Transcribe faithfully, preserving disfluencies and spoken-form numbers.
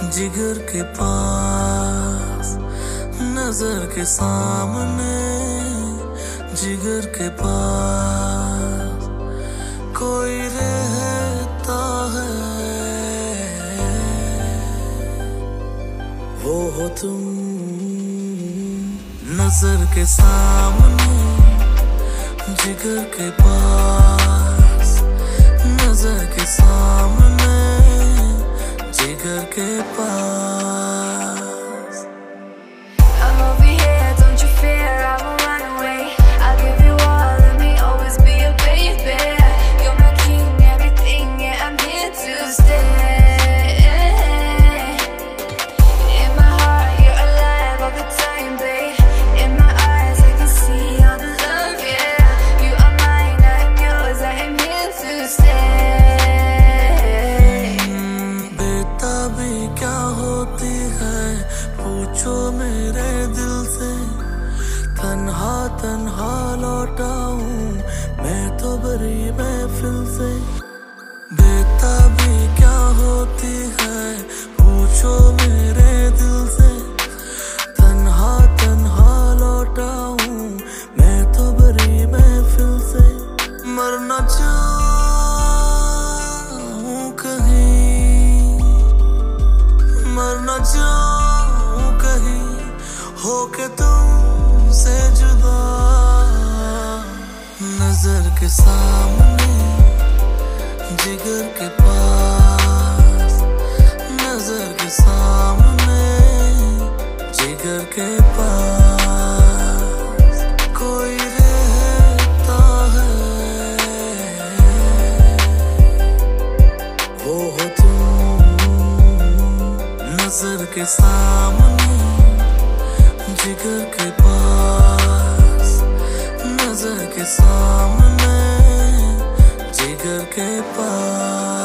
जिगर के पास, नजर के सामने, जिगर के पास कोई रहता है, वो हो तुम। नजर के सामने, जिगर के पास, नजर के सामने, जिगर के पास। I'm over here, don't you fear, I won't run away. I'll give you all, let me always be your baby. You're my king, everything, yeah, I'm here to stay. In my heart, you're alive all the time, babe. In my eyes, I can see all the love, yeah. You are mine, I am yours, I am here to stay. बेताबी क्या होती है पूछो मेरे दिल से, तन्हा तन्हा लौटा हूँ मैं तो बड़ी महफिल से। बेताबी क्या होती है पूछो मेरे दिल से, तन्हा तन्हा लौटा हूँ मैं तो बड़ी महफिल से। मरना चाहूँ कहीं, मरना चाहूँ कहीं होके तुमसे जुदा। नजर के सामने, जिगर के पास, नजर के सामने, जिगर के पास कोई रहता है, वो हो तुम। नजर के सामने, जिगर के पास, नजर के सामने, जिगर के पास।